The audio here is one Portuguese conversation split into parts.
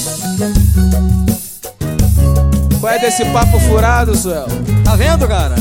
Qual é desse papo furado, Suel? Tá vendo, cara?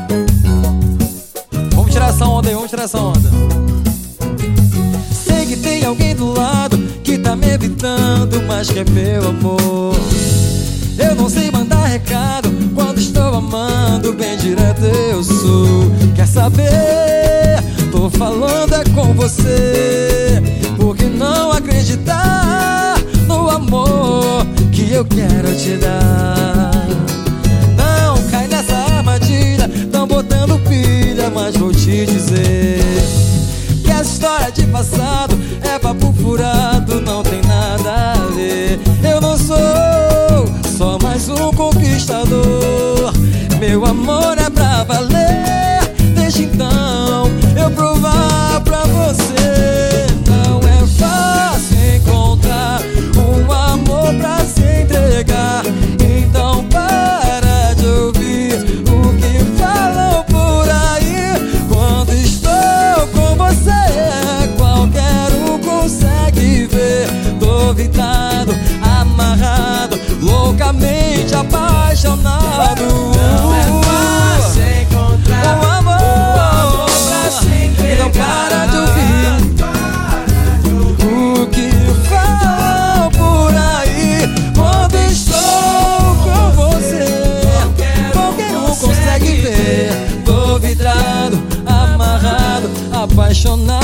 Vamos tirar essa onda aí, vamos tirar essa onda. Sei que tem alguém do lado que tá me evitando, mas que é meu amor. Eu não sei mandar recado quando estou amando, bem direto eu sou. Quer saber? Tô falando é com você. Por que não acreditar no amor que eu quero te dar? Não cai nessa armadilha, tão botando pilha, mas vou te dizer que essa história de passado é papo furado, não tem nada a ver. Eu não sou só mais um conquistador, meu amor é pra valer. Desde então eu provar pra você, não é fácil encontrar um amor pra se entregar. Então para de ouvir o que falam por aí. Quando estou com você, qualquer um consegue ver. Tô vitado, amarrado, loucamente apaixonado. Não é fácil encontrar um amor pra se entregar. Então para de ouvir o que falam por aí. Quando estou com você, qualquer um consegue ver. Tô vidrado, amarrado, apaixonado.